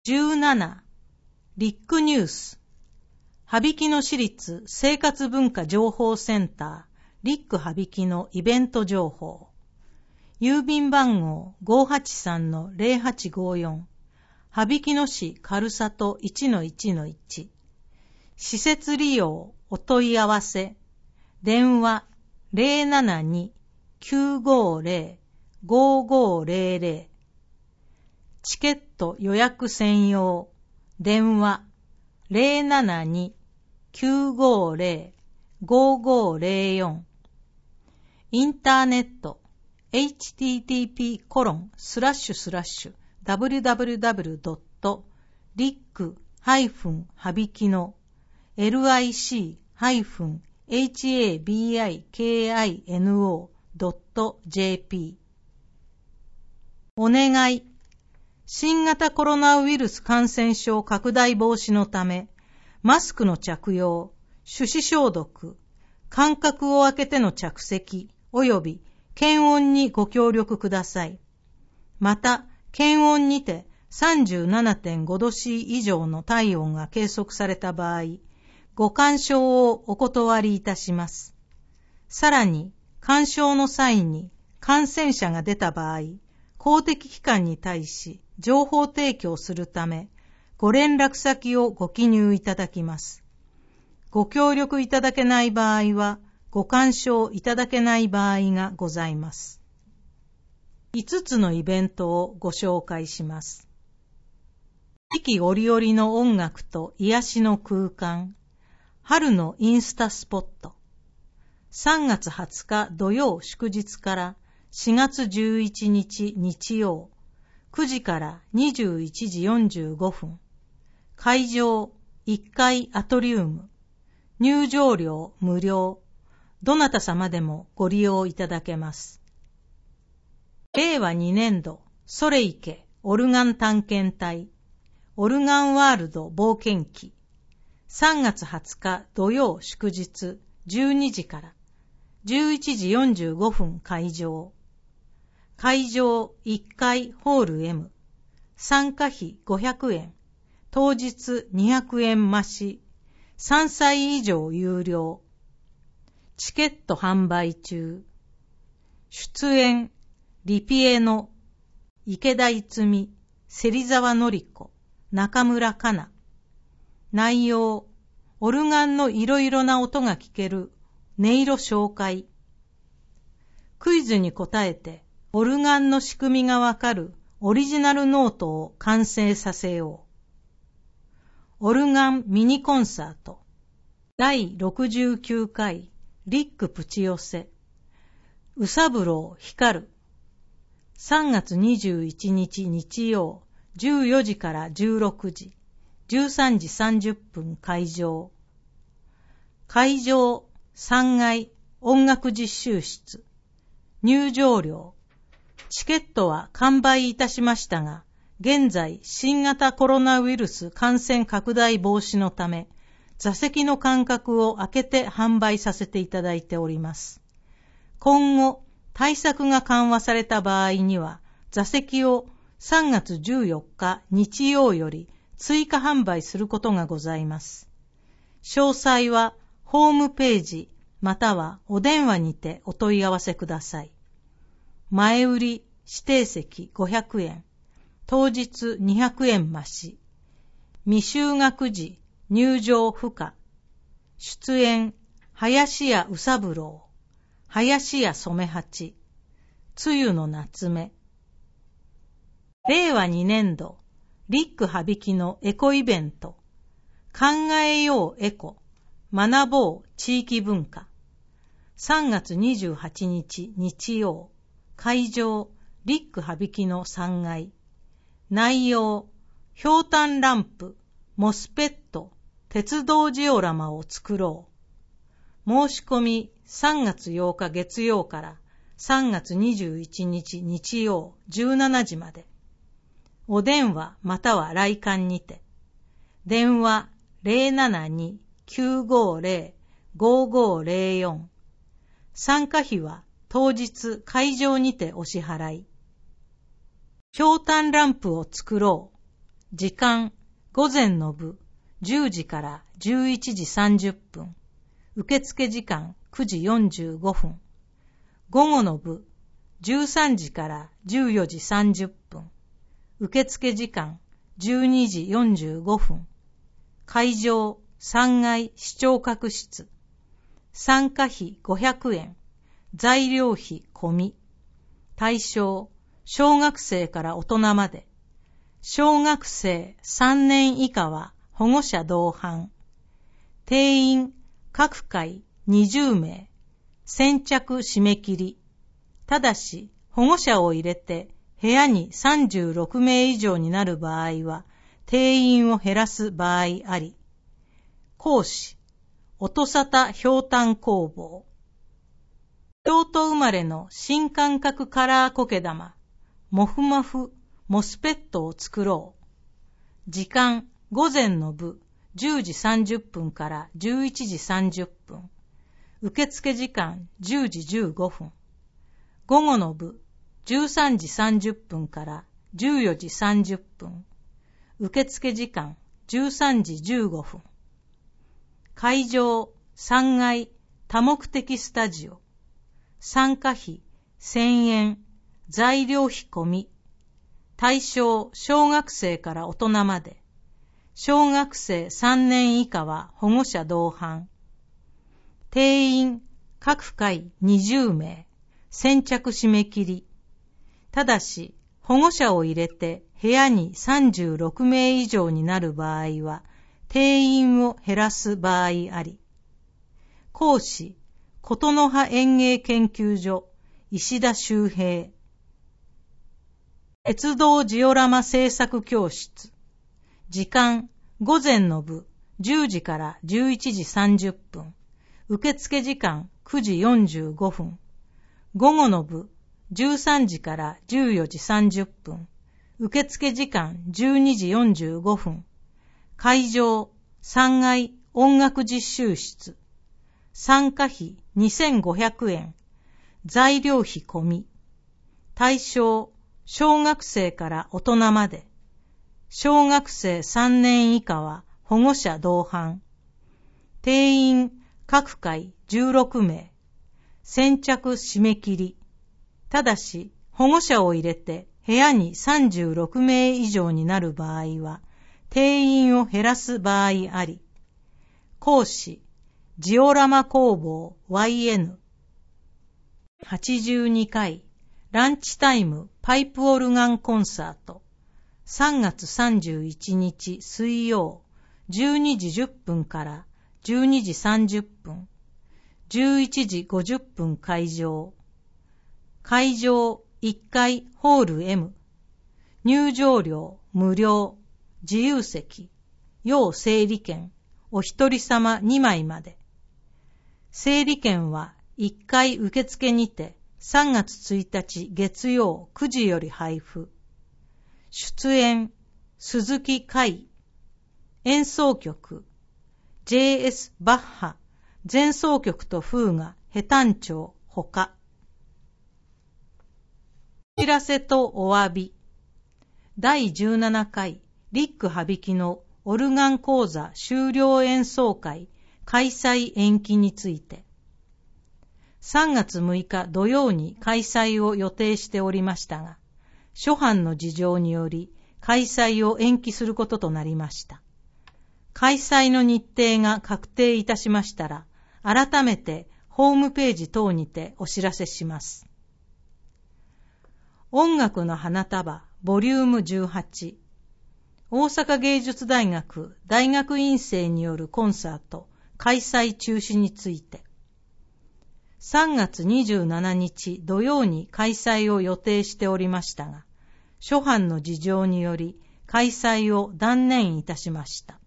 17、リックニュース。羽曳野市立生活文化情報センター、リック羽曳野イベント情報。郵便番号 583-0854。羽曳野市軽里 1-1-1。施設利用お問い合わせ。電話 072-950-5500。チケット予約専用。電話 072-950-5504。インターネット http://www.lick-habikino.jp。 お願い。新型コロナウイルス感染症拡大防止のため、マスクの着用、手指消毒、間隔を空けての着席及び検温にご協力ください。また、検温にて 37.5 度 C 以上の体温が計測された場合、ご干渉をお断りいたします。さらに、干渉の際に感染者が出た場合、公的機関に対し情報提供するため、ご連絡先をご記入いただきます。ご協力いただけない場合は、ご干渉いただけない場合がございます。5つのイベントをご紹介します。四季折々の音楽と癒しの空間、春のインスタスポット。3月20日土曜祝日から4月11日日曜、9時から21時45分。会場1階アトリウム。入場料無料。どなた様でもご利用いただけます。令和2年度ソレイケオルガン探検隊オルガンワールド冒険記。3月20日土曜祝日12時から11時45分会場。会場1階ホール M。参加費500円。当日200円増し。3歳以上有料。チケット販売中。出演、リピエノ、池田逸美、芹沢典子、中村かな。内容、オルガンのいろいろな音が聞ける音色紹介。クイズに答えて、オルガンの仕組みがわかるオリジナルノートを完成させよう。オルガンミニコンサート。第69回リックプチ寄せ。宇三郎光る。3月21日日曜、14時から16時、13時30分会場。会場3階音楽実習室。入場料。チケットは完売いたしましたが、現在新型コロナウイルス感染拡大防止のため、座席の間隔を空けて販売させていただいております。今後、対策が緩和された場合には、座席を3月14日日曜より追加販売することがございます。詳細はホームページまたはお電話にてお問い合わせください。前売り指定席500円、当日200円増し、未就学時入場不可。出演、林家宇三郎、林家染八、梅雨の夏目。令和2年度、リック羽曳のエコイベント、考えようエコ、学ぼう地域文化。3月28日日曜、会場、リック羽曳の3階。内容、ひょうたんランプ、モスペット、鉄道ジオラマを作ろう。申し込み3月8日月曜から3月21日日曜17時まで。お電話または来館にて。電話 072-950-5504。参加費は当日会場にてお支払い。ひょうたんランプを作ろう。 時間、午前の部、10時から11時30分。受付時間、9時45分。午後の部、13時から14時30分。受付時間、12時45分。会場、3階視聴覚室。参加費500円。材料費込み。対象、小学生から大人まで。小学生3年以下は保護者同伴。定員、各回20名。先着締め切り。ただし、保護者を入れて部屋に36名以上になる場合は、定員を減らす場合あり。講師、音沙汰ひょうたん工房。京都生まれの新感覚カラー苔玉、モフモフ、モスペットを作ろう。時間、午前の部、10時30分から11時30分。受付時間、10時15分。午後の部、13時30分から14時30分。受付時間、13時15分。会場、3階、多目的スタジオ。参加費、1000円。材料費込み。対象、小学生から大人まで。小学生3年以下は保護者同伴。定員、各回20名。先着締め切り。ただし、保護者を入れて部屋に36名以上になる場合は、定員を減らす場合あり。講師、琴の葉園芸研究所、石田修平。鉄道ジオラマ制作教室。時間、午前の部、10時から11時30分。受付時間、9時45分。午後の部、13時から14時30分。受付時間、12時45分。会場、3階音楽実習室。参加費2500円。材料費込み。対象、小学生から大人まで。小学生3年以下は保護者同伴。定員、各回16名。先着締め切り。ただし、保護者を入れて部屋に36名以上になる場合は、定員を減らす場合あり。講師、ジオラマ工房 YN。82回、ランチタイムパイプオルガンコンサート。3月31日水曜、12時10分から12時30分。11時50分会場。会場1階ホール M。入場料無料。自由席。要整理券。お一人様2枚まで。整理券は1回受付にて3月1日月曜9時より配布。出演、鈴木海。演奏曲、J.S. バッハ。前奏曲とフーガ、ヘ短調、ほか。お知らせとお詫び。第17回、リック羽曳のオルガン講座修了演奏会開催延期について。3月6日土曜に開催を予定しておりましたが、諸般の事情により開催を延期することとなりました。開催の日程が確定いたしましたら、改めてホームページ等にてお知らせします。音楽の花束ボリューム18。大阪芸術大学大学院生によるコンサート開催中止について。3月27日土曜に開催を予定しておりましたが、諸般の事情により開催を断念いたしました。